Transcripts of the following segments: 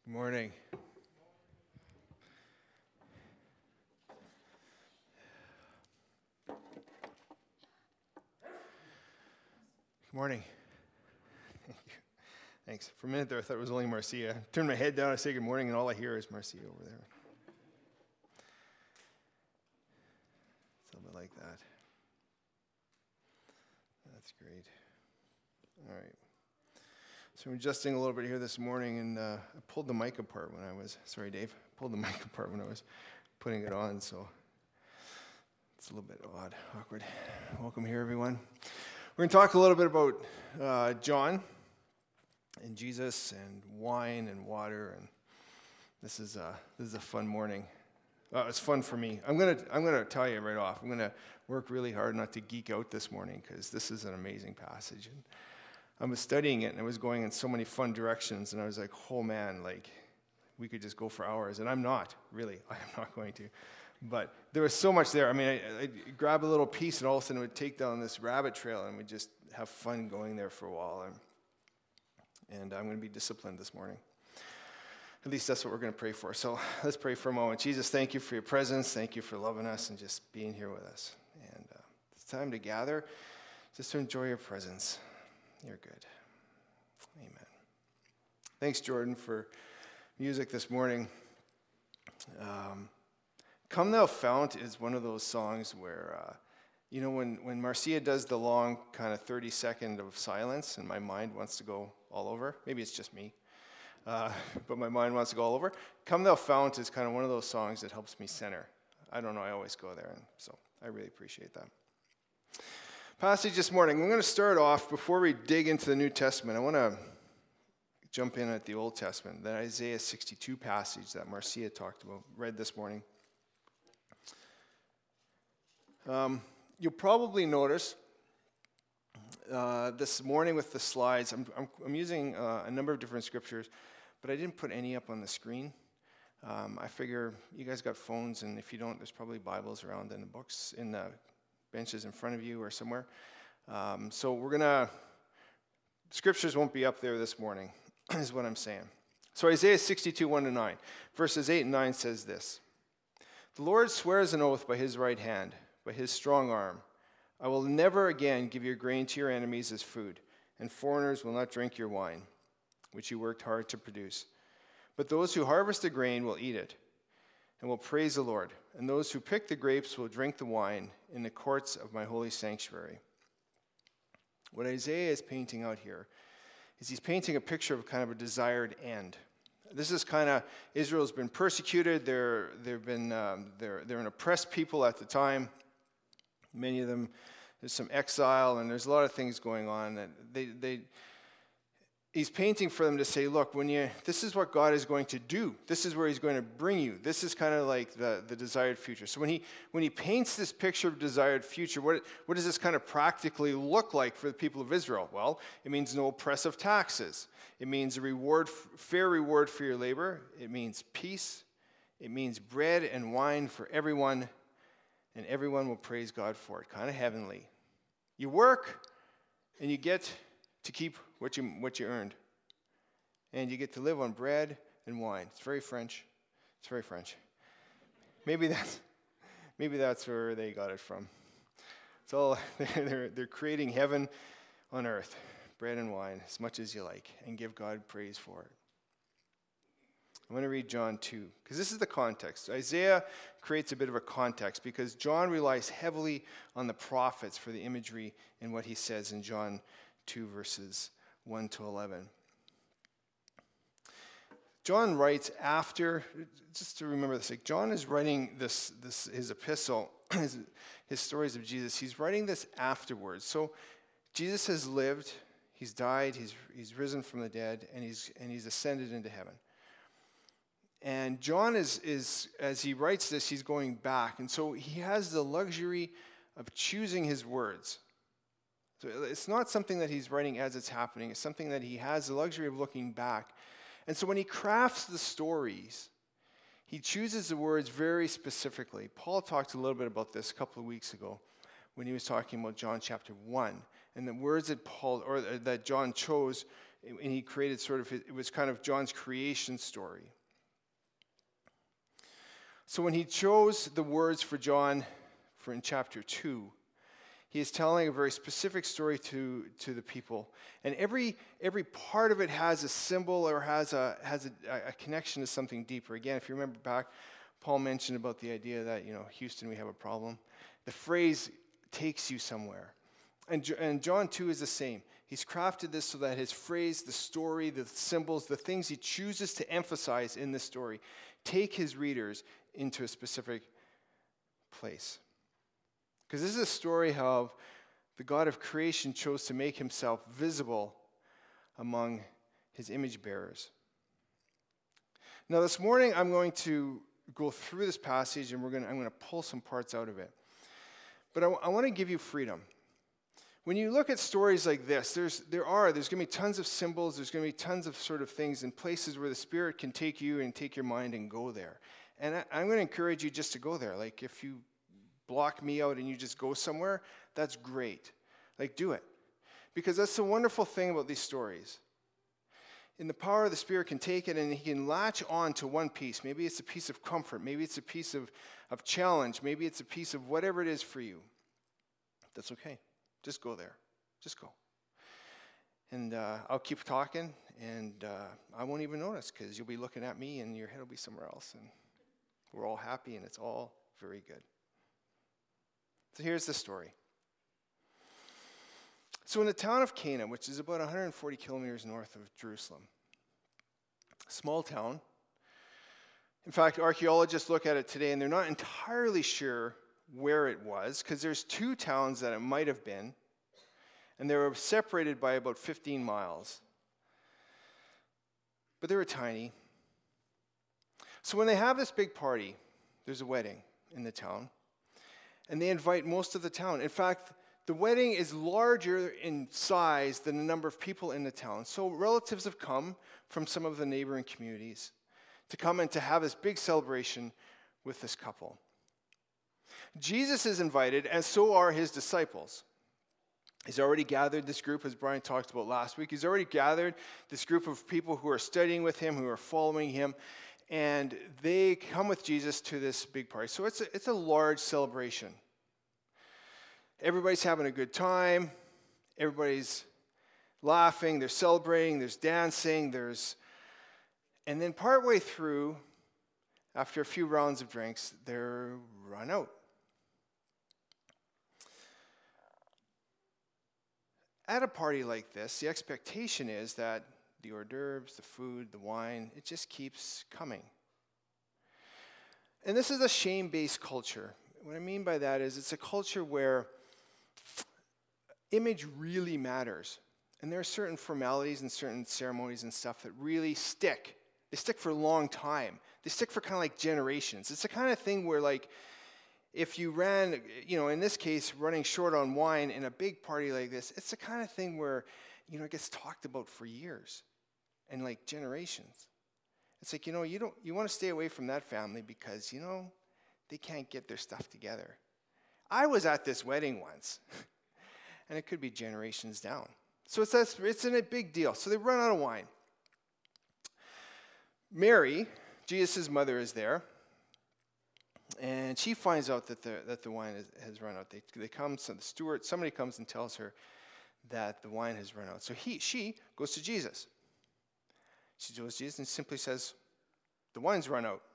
Good morning. Good morning. Thank you. Thanks. For a minute there, I thought it was only Marcia. I turned my head down, I say good morning, and all I hear is Marcia over there. It's a little bit like that. That's great. All right. So I'm adjusting a little bit here this morning, and I pulled the mic apart when I was, sorry Dave, pulled the mic apart when I was putting it on, so it's a little bit awkward. Welcome here, everyone. We're going to talk a little bit about John and Jesus and wine and water, and this is a fun morning. It's fun for me. I'm gonna tell you right off. I'm gonna work really hard not to geek out this morning because this is an amazing passage. And I was studying it and I was going in so many fun directions, and I was like, oh man, like we could just go for hours. And I'm not really. I am not going to. But there was so much there. I mean, I'd grab a little piece, and all of a sudden it would take down this rabbit trail, and we'd just have fun going there for a while. And I'm going to be disciplined this morning. At least that's what we're going to pray for. So let's pray for a moment. Jesus, thank you for your presence. Thank you for loving us and just being here with us. And it's time to gather, just to enjoy your presence. You're good. Amen. Thanks, Jordan, for music this morning. Come Thou Fount is one of those songs where, when Marcia does the long kind of 30-second of silence and my mind wants to go all over, maybe it's just me, but my mind wants to go all over. Come Thou Fount is kind of one of those songs that helps me center. I don't know, I always go there, and so I really appreciate that. Passage this morning, we're going to start off, before we dig into the New Testament, I want to jump in at the Old Testament, the Isaiah 62 passage that Marcia read this morning. You'll probably notice this morning with the slides, I'm using a number of different scriptures, but I didn't put any up on the screen. I figure you guys got phones, and if you don't, there's probably Bibles around in the books, in the benches in front of you or somewhere. So scriptures won't be up there this morning, is what I'm saying. So Isaiah 62, 1-9, verses 8 and 9 says this: The Lord swears an oath by his right hand, by his strong arm. I will never again give your grain to your enemies as food, and foreigners will not drink your wine, which you worked hard to produce. But those who harvest the grain will eat it, and will praise the Lord. And those who pick the grapes will drink the wine in the courts of my holy sanctuary. What Isaiah is painting out here is he's painting a picture of kind of a desired end. This is kind of, Israel's been persecuted. They're an oppressed people at the time. Many of them, there's some exile, and there's a lot of things going on. That he's painting for them to say, look, this is what God is going to do. This is where he's going to bring you. This is kind of like the desired future. So when he paints this picture of desired future, what does this kind of practically look like for the people of Israel? Well, it means no oppressive taxes. It means a fair reward for your labor. It means peace. It means bread and wine for everyone, and everyone will praise God for it. Kind of heavenly. You work, and you get to keep what you earned. And you get to live on bread and wine. It's very French. Maybe that's where they got it from. It's all they're creating heaven on earth. Bread and wine, as much as you like, and give God praise for it. I'm going to read John 2, because this is the context. Isaiah creates a bit of a context, because John relies heavily on the prophets for the imagery in what he says in John 2, verses 1-11. John writes after, just to remember this, like John is writing this his epistle, his stories of Jesus. He's writing this afterwards. So Jesus has lived, he's died, he's risen from the dead, and he's ascended into heaven. And John is as he writes this, he's going back, and so he has the luxury of choosing his words. So it's not something that he's writing as it's happening. It's something that he has the luxury of looking back. And so when he crafts the stories, he chooses the words very specifically. Paul talked a little bit about this a couple of weeks ago when he was talking about John chapter 1. And the words that John chose And he created it was kind of John's creation story. So when he chose the words for John in chapter 2, he is telling a very specific story to the people. And every part of it has a symbol or has a connection to something deeper. Again, if you remember back, Paul mentioned about the idea that, Houston, we have a problem. The phrase takes you somewhere. And John 2 is the same. He's crafted this so that his phrase, the story, the symbols, the things he chooses to emphasize in the story take his readers into a specific place. Because this is a story how the God of creation chose to make himself visible among his image bearers. Now this morning I'm going to go through this passage and I'm going to pull some parts out of it. But I want to give you freedom. When you look at stories like this, there's going to be tons of symbols, there's going to be tons of sort of things and places where the Spirit can take you and take your mind and go there. And I'm going to encourage you just to go there. Like if you block me out and you just go somewhere, that's great. Like do it. Because that's the wonderful thing about these stories. And the power of the Spirit can take it and he can latch on to one piece. Maybe it's a piece of comfort. Maybe it's a piece of challenge. Maybe it's a piece of whatever it is for you. That's okay. Just go there. Just go. And I'll keep talking, and I won't even notice because you'll be looking at me and your head will be somewhere else. And we're all happy, and it's all very good. So here's the story. So in the town of Cana, which is about 140 kilometers north of Jerusalem, a small town. In fact, archaeologists look at it today, and they're not entirely sure where it was, because there's two towns that it might have been, and they were separated by about 15 miles. But they were tiny. So when they have this big party, there's a wedding in the town, and they invite most of the town. In fact, the wedding is larger in size than the number of people in the town. So relatives have come from some of the neighboring communities to come and to have this big celebration with this couple. Jesus is invited, and so are his disciples. He's already gathered this group, as Brian talked about last week. He's already gathered this group of people who are studying with him, who are following him, and they come with Jesus to this big party. So it's a large celebration. Everybody's having a good time. Everybody's laughing. They're celebrating. There's dancing. And then partway through, after a few rounds of drinks, they're run out. At a party like this, the expectation is that the hors d'oeuvres, the food, the wine, it just keeps coming. And this is a shame-based culture. What I mean by that is it's a culture where image really matters. And there are certain formalities and certain ceremonies and stuff that really stick. They stick for a long time. They stick for kind of like generations. It's the kind of thing where like if you ran, in this case, running short on wine in a big party like this, it's the kind of thing where, it gets talked about for years and like generations. It's like, you want to stay away from that family because, they can't get their stuff together. I was at this wedding once, and it could be generations down. So it's a big deal. So they run out of wine. Mary, Jesus' mother, is there. And she finds out that the wine has run out. They come, so the steward, somebody comes and tells her that the wine has run out. So she goes to Jesus. She goes to Jesus and simply says, "The wine's run out."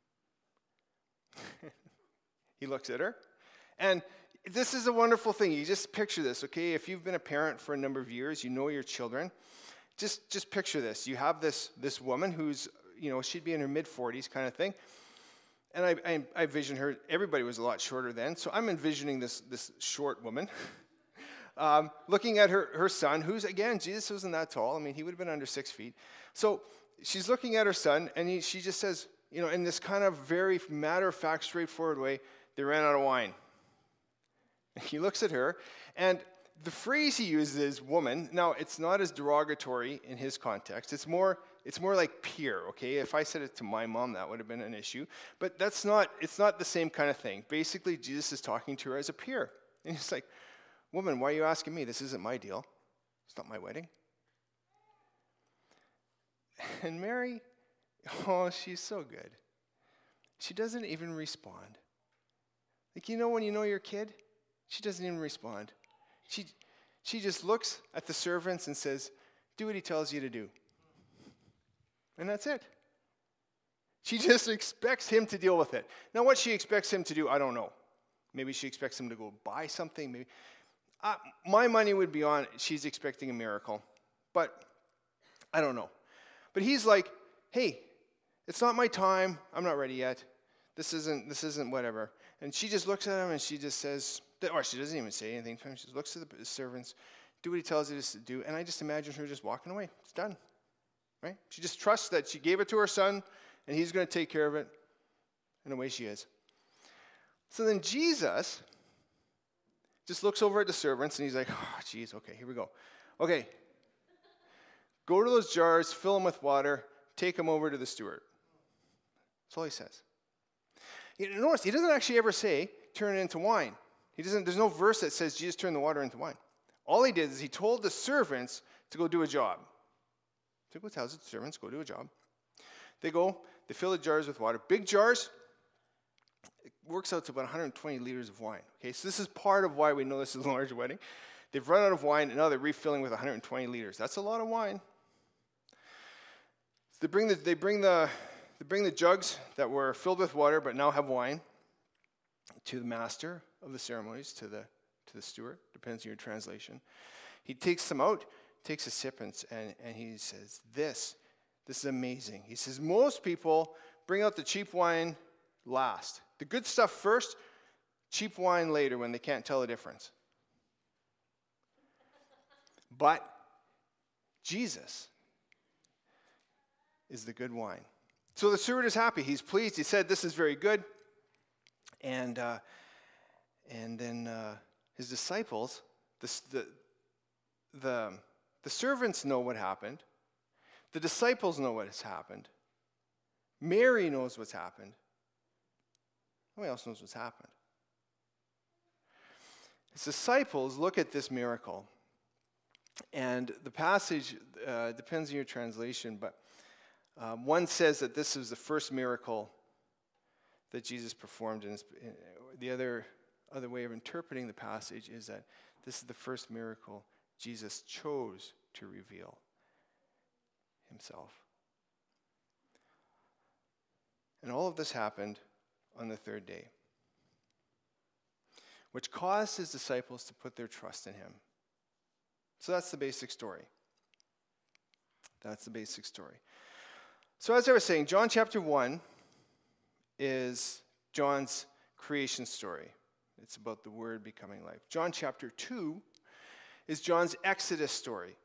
He looks at her, and this is a wonderful thing. You just picture this, okay? If you've been a parent for a number of years, you know your children. Just picture this. You have this woman who's, she'd be in her mid-40s kind of thing. And I envision her, everybody was a lot shorter then, so I'm envisioning this short woman looking at her son, who's, again, Jesus wasn't that tall. I mean, he would have been under 6 feet. So she's looking at her son, and she just says, in this kind of very matter-of-fact, straightforward way, "They ran out of wine." And he looks at her, and the phrase he uses is woman. Now, it's not as derogatory in his context. It's more like peer, okay? If I said it to my mom, that would have been an issue. But it's not the same kind of thing. Basically, Jesus is talking to her as a peer. And he's like, "Woman, why are you asking me? This isn't my deal. It's not my wedding." And Mary, oh, she's so good. She doesn't even respond. Like, when you know your kid, she doesn't even respond. She just looks at the servants and says, do what he tells you to do. And that's it. She just expects him to deal with it. Now, what she expects him to do, I don't know. Maybe she expects him to go buy something. Maybe my money would be on she's expecting a miracle. But I don't know. But he's like, hey, it's not my time. I'm not ready yet. This isn't whatever. And she just looks at him and she just says, or she doesn't even say anything to him. She just looks at the servants, do what he tells you to do. And I just imagine her just walking away. It's done. Right? She just trusts that she gave it to her son and he's going to take care of it. And away she is. So then Jesus just looks over at the servants and he's like, oh, geez, okay, here we go. Okay, go to those jars, fill them with water, take them over to the steward. That's all he says. Notice, he doesn't actually ever say, turn it into wine. There's no verse that says Jesus turned the water into wine. All he did is he told the servants to go do a job. So he tells the servants, go do a job. They go, they fill the jars with water. Big jars, it works out to about 120 liters of wine. Okay, so this is part of why we know this is a large wedding. They've run out of wine, and now they're refilling with 120 liters. That's a lot of wine. So they bring the jugs that were filled with water but now have wine to the master of the ceremonies, to the steward, depends on your translation. He takes them out, takes a sip, and he says, this is amazing. He says, most people bring out the cheap wine last. The good stuff first, cheap wine later when they can't tell the difference. But Jesus is the good wine. So the steward is happy. He's pleased. He said, this is very good. And then his disciples, the servants know what happened. The disciples know what has happened. Mary knows what's happened. Nobody else knows what's happened. His disciples look at this miracle. And the passage depends on your translation, but one says that this is the first miracle that Jesus performed. And the other way of interpreting the passage is that this is the first miracle Jesus chose to reveal himself. And all of this happened on the third day, which caused his disciples to put their trust in him. So that's the basic story. That's the basic story. So as I was saying, John chapter 1 is John's creation story. It's about the Word becoming life. John chapter 2 is John's Exodus story.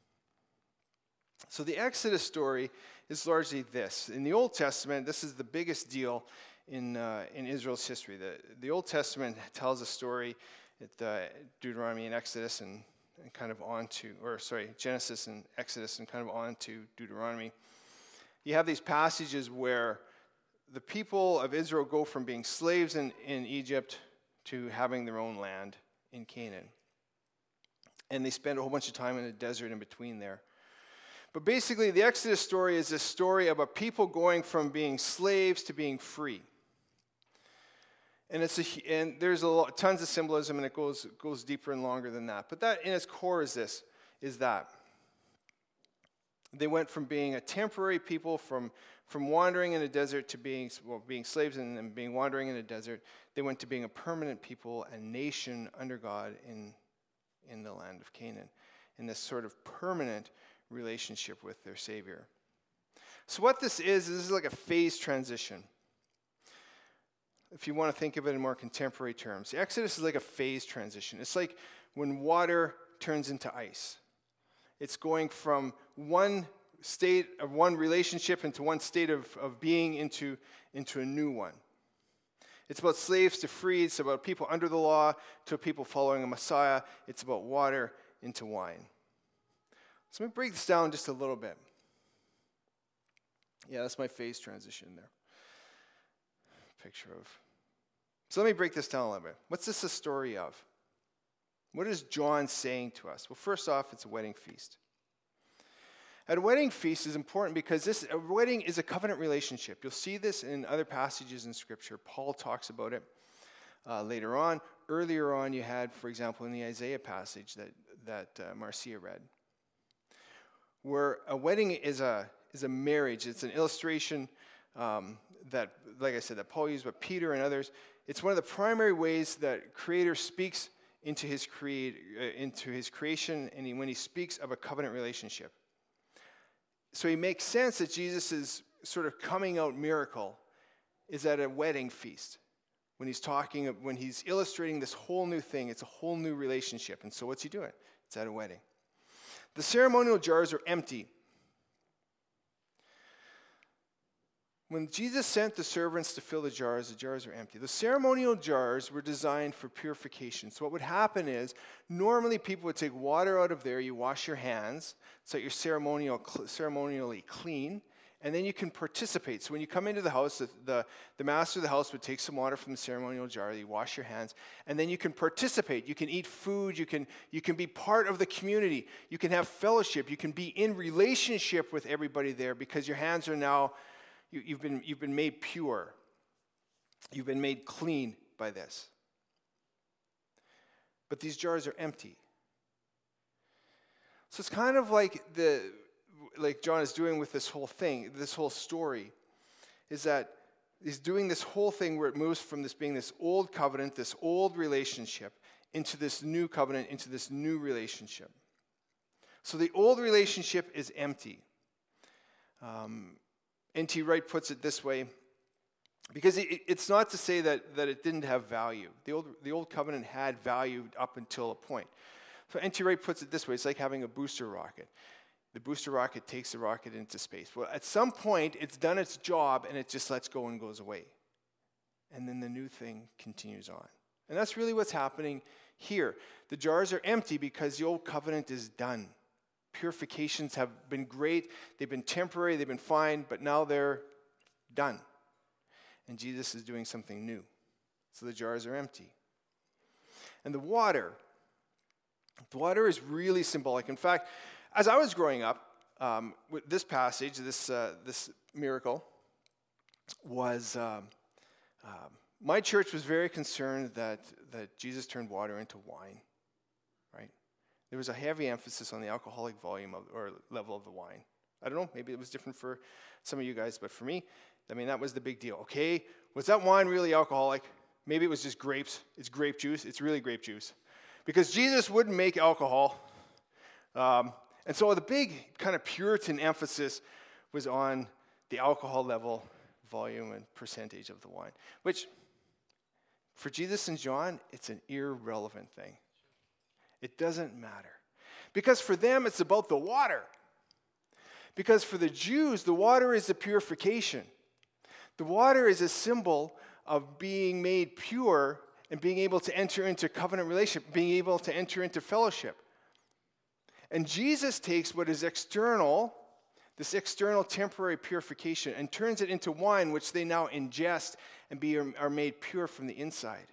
So the Exodus story is largely this. In the Old Testament, this is the biggest deal in Israel's history. The Old Testament tells a story at Deuteronomy and Exodus and kind of on to, Genesis and Exodus and kind of on to Deuteronomy. You have these passages where the people of Israel go from being slaves in Egypt to having their own land in Canaan. And they spend a whole bunch of time in the desert in between there. But basically, the Exodus story is a story of a people going from being slaves to being free. And there's tons of symbolism, and it goes deeper and longer than that. But that, in its core, is that they went from being a temporary people, from wandering in a desert to being slaves and then being wandering in a desert. They went to being a permanent people, a nation under God in the land of Canaan, in this sort of permanent relationship with their Savior. So what this is like a phase transition. If you want to think of it in more contemporary terms, the Exodus is like a phase transition. It's like when water turns into ice. It's going from one state of one relationship into one state of being into a new one. It's about slaves to free. It's about people under the law to people following a Messiah. It's about water into wine. So let me break this down just a little bit. Yeah, that's my phase transition there. Picture of. So let me break this down a little bit. What's this a story of? What is John saying to us? Well, first off, it's a wedding feast. At a wedding feast is important because a wedding is a covenant relationship. You'll see this in other passages in Scripture. Paul talks about it later on. Earlier on, you had, for example, in the Isaiah passage that Marcia read, where a wedding is a marriage. It's an illustration that, like I said, that Paul used, but Peter and others. It's one of the primary ways that Creator speaks into his creation, and when he speaks of a covenant relationship. So it makes sense that Jesus' sort of coming out miracle is at a wedding feast. When he's illustrating this whole new thing, it's a whole new relationship. And so what's he doing? It's at a wedding. The ceremonial jars are empty. When Jesus sent the servants to fill the jars are empty. The ceremonial jars were designed for purification. So what would happen is, normally people would take water out of there, you wash your hands, so that you're ceremonially clean, and then you can participate. So when you come into the house, the master of the house would take some water from the ceremonial jar, you wash your hands, and then you can participate. You can eat food, you can be part of the community, you can have fellowship, you can be in relationship with everybody there because your hands are now... You've been made pure. You've been made clean by this. But these jars are empty. So it's kind of like John is doing with this whole thing, this whole story, is that he's doing this whole thing where it moves from this being this old covenant, this old relationship, into this new covenant, into this new relationship. So the old relationship is empty. N.T. Wright puts it this way, because it's not to say that it didn't have value. The old covenant had value up until a point. So N.T. Wright puts it this way, it's like having a booster rocket. The booster rocket takes the rocket into space. Well, at some point, it's done its job, and it just lets go and goes away. And then the new thing continues on. And that's really what's happening here. The jars are empty because the old covenant is done. Purifications have been great, they've been temporary, they've been fine, but now they're done. And Jesus is doing something new. So the jars are empty. And the water is really symbolic. In fact, as I was growing up, with this passage, this miracle, was my church was very concerned that Jesus turned water into wine, right? There was a heavy emphasis on the alcoholic volume or level of the wine. I don't know, maybe it was different for some of you guys, but for me, that was the big deal. Okay, was that wine really alcoholic? Maybe it was just grapes. It's grape juice. It's really grape juice. Because Jesus wouldn't make alcohol. And so the big kind of Puritan emphasis was on the alcohol level, volume, and percentage of the wine. Which, for Jesus and John, it's an irrelevant thing. It doesn't matter. Because for them, it's about the water. Because for the Jews, the water is the purification. The water is a symbol of being made pure and being able to enter into covenant relationship, being able to enter into fellowship. And Jesus takes what is external, this external temporary purification, and turns it into wine, which they now ingest and are made pure from the inside.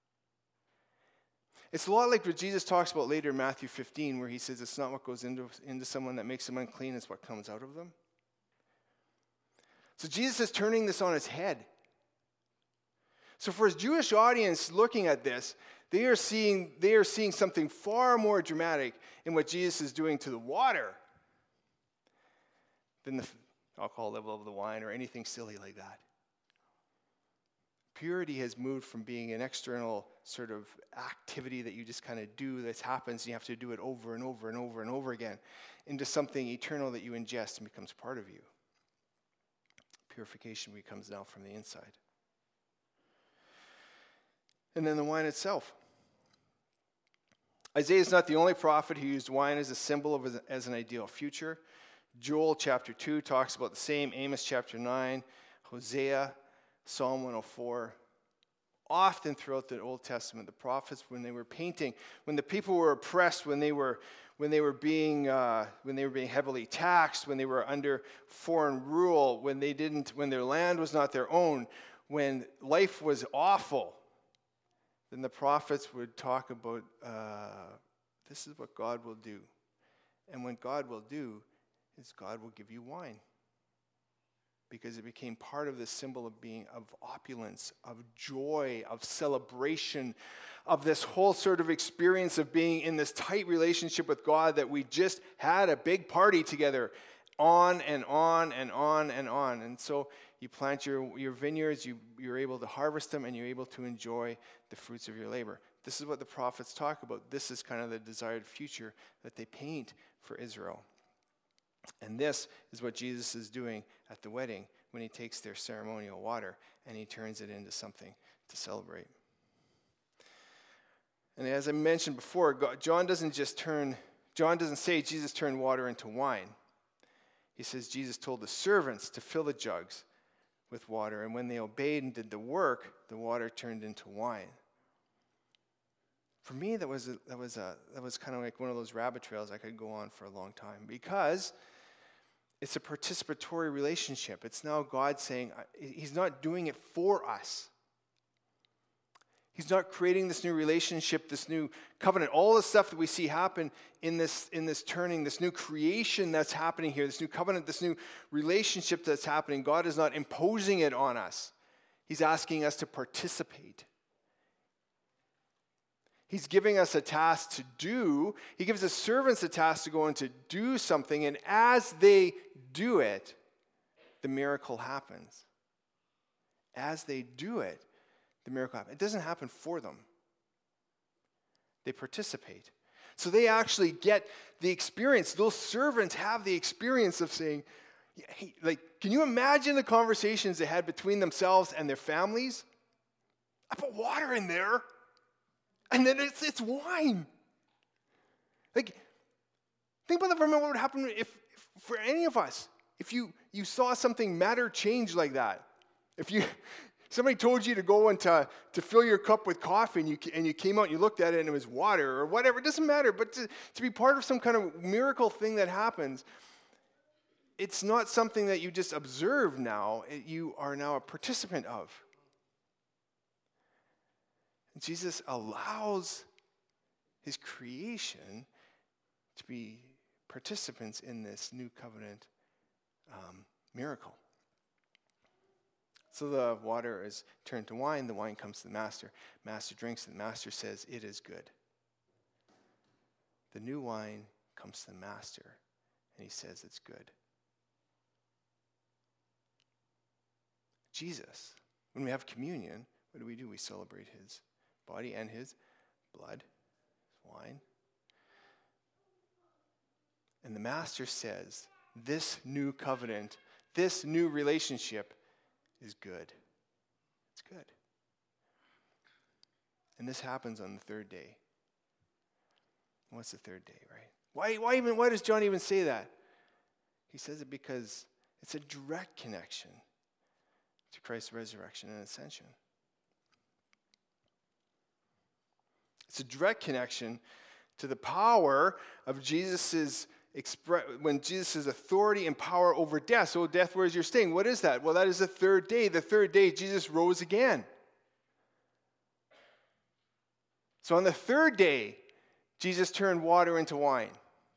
It's a lot like what Jesus talks about later in Matthew 15, where he says it's not what goes into someone that makes them unclean, it's what comes out of them. So Jesus is turning this on its head. So for his Jewish audience looking at this, they are seeing something far more dramatic in what Jesus is doing to the water than the alcohol level of the wine or anything silly like that. Purity has moved from being an external sort of activity that you just kind of do that happens and you have to do it over and over and over and over again into something eternal that you ingest and becomes part of you. Purification becomes now from the inside. And then the wine itself. Isaiah is not the only prophet who used wine as a symbol as an ideal future. Joel chapter 2 talks about the same. Amos chapter 9, Hosea, Psalm 104. Often throughout the Old Testament, the prophets, when they were painting, when the people were oppressed, when they were being heavily taxed, when they were under foreign rule, when their land was not their own, when life was awful, then the prophets would talk about this is what God will do. And what God will do is God will give you wine. Because it became part of the symbol of being, of opulence, of joy, of celebration, of this whole sort of experience of being in this tight relationship with God, that we just had a big party together, on and on and on and on. And so you plant your vineyards, you're able to harvest them, and you're able to enjoy the fruits of your labor. This is what the prophets talk about. This is kind of the desired future that they paint for Israel. And this is what Jesus is doing at the wedding when he takes their ceremonial water and he turns it into something to celebrate. And as I mentioned before, John doesn't say Jesus turned water into wine. He says Jesus told the servants to fill the jugs with water, and when they obeyed and did the work, the water turned into wine. For me, that was kind of like one of those rabbit trails I could go on for a long time, because it's a participatory relationship. It's now God saying, he's not doing it for us. He's not creating this new relationship, this new covenant, all the stuff that we see happen in this turning, this new creation that's happening here, this new covenant, this new relationship that's happening. God is not imposing it on us. He's asking us to participate. He's giving us a task to do. He gives the servants a task to go and to do something, and as they do it, the miracle happens. As they do it, the miracle happens. It doesn't happen for them. They participate. So they actually get the experience. Those servants have the experience of saying, hey, like, can you imagine the conversations they had between themselves and their families? I put water in there. And then it's wine. Like, think about what would happen if for any of us, if you saw something matter change like that. If somebody told you to go and to fill your cup with coffee, and you came out and you looked at it and it was water or whatever, it doesn't matter. But to be part of some kind of miracle thing that happens, it's not something that you just observe now. You are now a participant of. Jesus allows his creation to be participants in this new covenant miracle. So the water is turned to wine. The wine comes to the master. Master drinks, and the master says, "It is good." The new wine comes to the master, and he says, "It's good." Jesus, when we have communion, what do? We celebrate his body and his blood, his wine. And the master says, this new covenant, this new relationship is good. It's good. And this happens on the third day. What's the third day, right? Why does John even say that? He says it because it's a direct connection to Christ's resurrection and ascension. It's a direct connection to the power of when Jesus' authority and power over death. So death, where is your sting? What is that? Well, that is the third day. The third day, Jesus rose again. So on the third day, Jesus turned water into wine.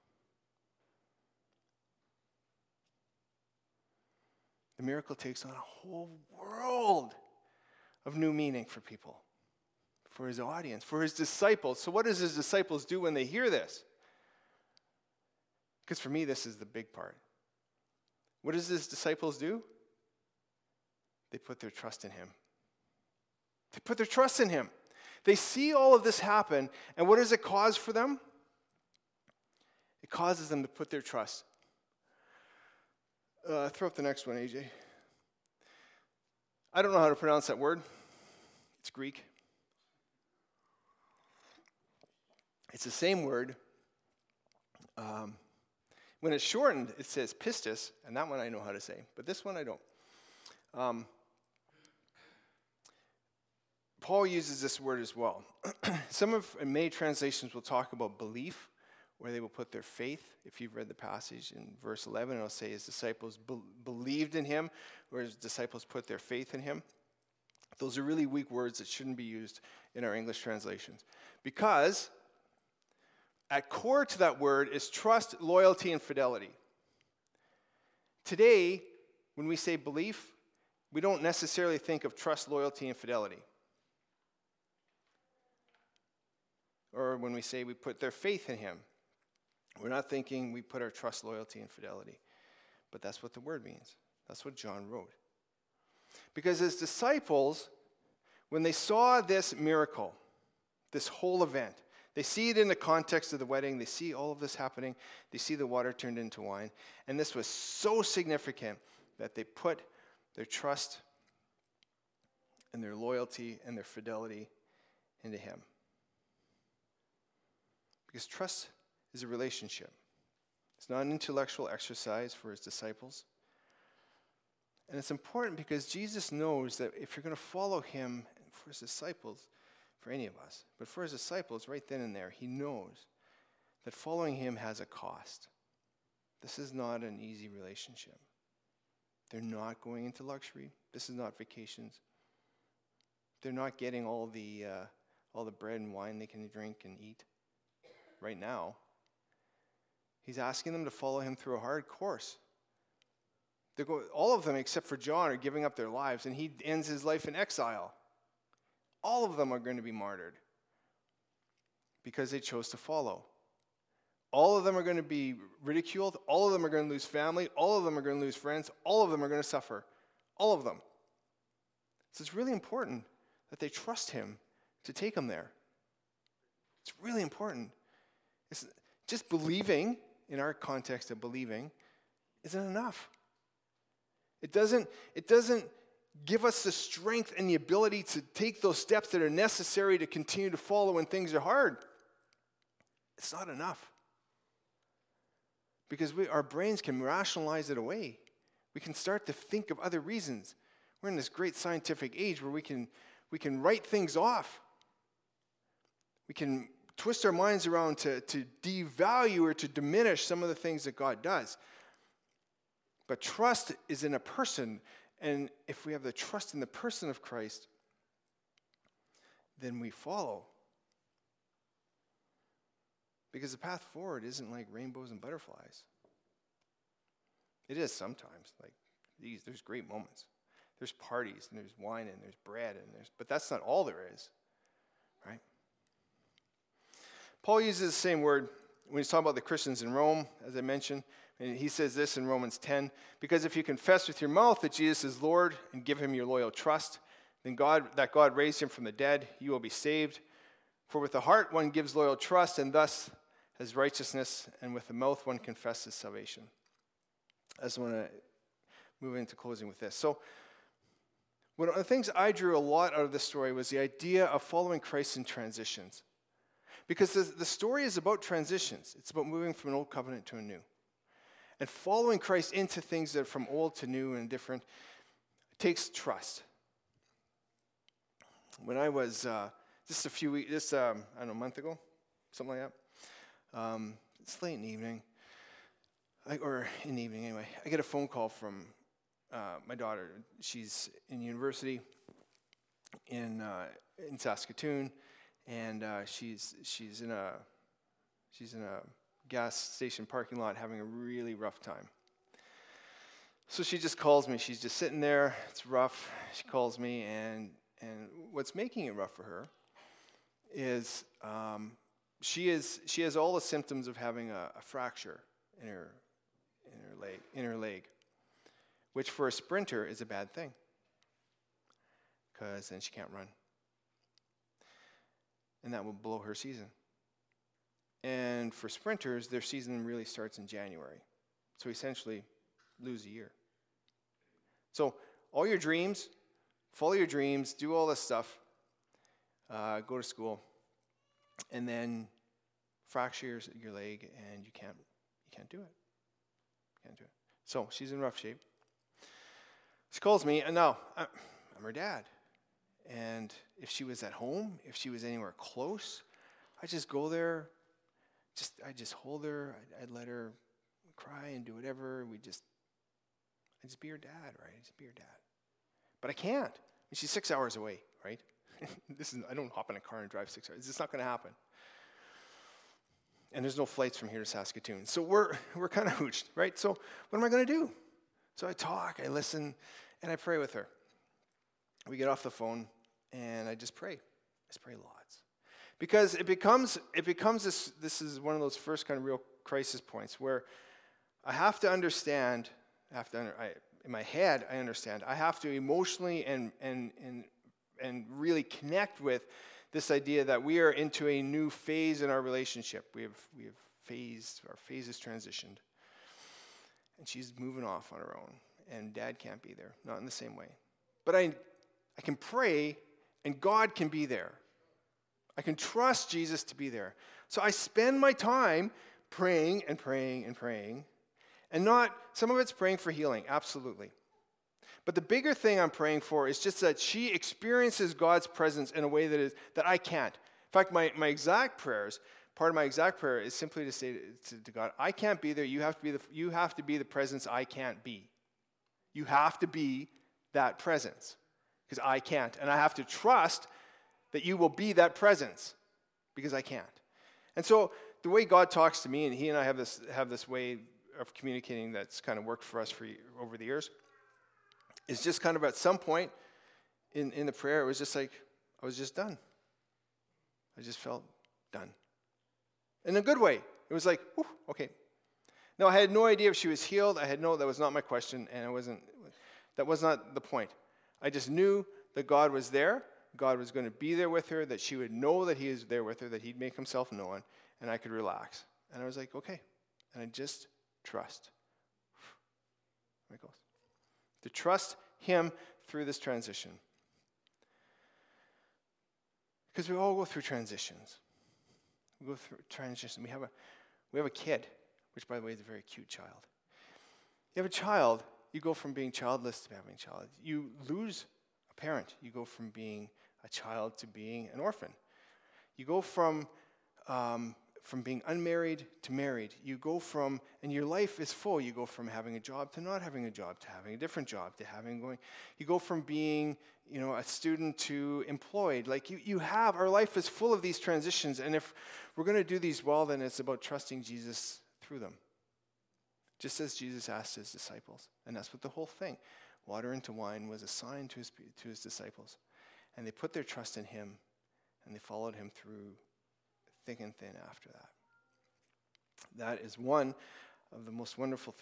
The miracle takes on a whole world of new meaning for people. For his audience, for his disciples. So what does his disciples do when they hear this? Because for me, this is the big part. What does his disciples do? They put their trust in him. They put their trust in him. They see all of this happen, and what does it cause for them? It causes them to put their trust. Throw up the next one, AJ. I don't know how to pronounce that word. It's Greek. It's the same word. When it's shortened, it says pistis, and that one I know how to say, but this one I don't. Paul uses this word as well. Many translations will talk about belief, where they will put their faith. If you've read the passage in verse 11, it'll say his disciples believed in him, or his disciples put their faith in him. Those are really weak words that shouldn't be used in our English translations. Because at core to that word is trust, loyalty, and fidelity. Today, when we say belief, we don't necessarily think of trust, loyalty, and fidelity. Or when we say we put their faith in him, we're not thinking we put our trust, loyalty, and fidelity. But that's what the word means. That's what John wrote. Because as disciples, when they saw this miracle, this whole event, they see it in the context of the wedding. They see all of this happening. They see the water turned into wine. And this was so significant that they put their trust and their loyalty and their fidelity into him. Because trust is a relationship. It's not an intellectual exercise for his disciples. And it's important because Jesus knows that if you're going to follow him, and for his disciples, for any of us, but for his disciples right then and there, he knows that following him has a cost. This is not an easy relationship. They're not going into luxury. This is not vacations. They're not getting all the bread and wine they can drink and eat right now. He's asking them to follow him through a hard course. All of them, except for John, are giving up their lives, and he ends his life in exile. All of them are going to be martyred because they chose to follow. All of them are going to be ridiculed. All of them are going to lose family. All of them are going to lose friends. All of them are going to suffer. All of them. So it's really important that they trust him to take them there. It's really important. It's just believing, in our context of believing, isn't enough. It doesn't give us the strength and the ability to take those steps that are necessary to continue to follow when things are hard. It's not enough. Because our brains can rationalize it away. We can start to think of other reasons. We're in this great scientific age where we can write things off. We can twist our minds around to devalue or to diminish some of the things that God does. But trust is in a person, and if we have the trust in the person of Christ, then we follow. Because the path forward isn't like rainbows and butterflies. It is sometimes. Like there's great moments. There's parties, and there's wine, and there's bread, but that's not all there is, right? Paul uses the same word when he's talking about the Christians in Rome, as I mentioned. And he says this in Romans 10, because if you confess with your mouth that Jesus is Lord and give him your loyal trust, then God raised him from the dead, you will be saved. For with the heart one gives loyal trust and thus has righteousness, and with the mouth one confesses salvation. I just want to move into closing with this. So one of the things I drew a lot out of this story was the idea of following Christ in transitions. Because the story is about transitions. It's about moving from an old covenant to a new. And following Christ into things that are from old to new and different takes trust. When I was just a month ago, something like that. It's late in the evening, anyway. I get a phone call from my daughter. She's in university in Saskatoon, and she's in a gas station parking lot having a really rough time. So she just calls me. She's just sitting there. It's rough. She calls me, and what's making it rough for her is she has all the symptoms of having a fracture in her leg, which for a sprinter is a bad thing because then she can't run, and that will blow her season. And for sprinters, their season really starts in January. So essentially, lose a year. So all your dreams, follow your dreams, do all this stuff, go to school, and then fracture your leg, and you can't do it. Can't do it. So she's in rough shape. She calls me, and now I'm her dad. And if she was at home, if she was anywhere close, I'd just go there. I'd just hold her. I'd let her cry and do whatever. I'd just be her dad, right? I'd just be her dad. But I can't. I mean, she's 6 hours away, right? I don't hop in a car and drive 6 hours. It's just not going to happen. And there's no flights from here to Saskatoon. So we're kind of hooched, right? So what am I going to do? So I talk, I listen, and I pray with her. We get off the phone, and I just pray. I just pray lots. Because it becomes this is one of those first kind of real crisis points where I have to understand, in my head I understand, I have to emotionally and really connect with this idea that we are into a new phase in our relationship. Our phase is transitioned. And she's moving off on her own. And Dad can't be there, not in the same way. But I can pray, and God can be there. I can trust Jesus to be there. So I spend my time praying and praying and praying. And some of it's praying for healing, absolutely. But the bigger thing I'm praying for is just that she experiences God's presence in a way that I can't. In fact, part of my exact prayer is simply to say to God, I can't be there. You have to be the presence I can't be. You have to be that presence because I can't. And I have to trust that you will be that presence because I can't. And so the way God talks to me, and he and I have this way of communicating that's kind of worked for us over the years, is just kind of at some point in the prayer, it was just like, I was just done. I just felt done. In a good way. It was like, whew, okay. Now, I had no idea if she was healed. That was not my question, and that was not the point. I just knew that God was there. God was going to be there with her, that she would know that he is there with her, that he'd make himself known, and I could relax. And I was like, okay. And I just trust. There it goes. To trust him through this transition. Because we all go through transitions. We go through transition. We have a kid, which, by the way, is a very cute child. You have a child, you go from being childless to having a child. You lose a parent. You go from being a child to being an orphan. You go from being unmarried to married. And your life is full. You go from having a job to not having a job, to having a different job, you go from being, a student to employed. Like our life is full of these transitions. And if we're going to do these well, then it's about trusting Jesus through them. Just as Jesus asked his disciples. And that's what the whole thing, water into wine, was a sign to his disciples. And they put their trust in him, and they followed him through thick and thin after that. That is one of the most wonderful things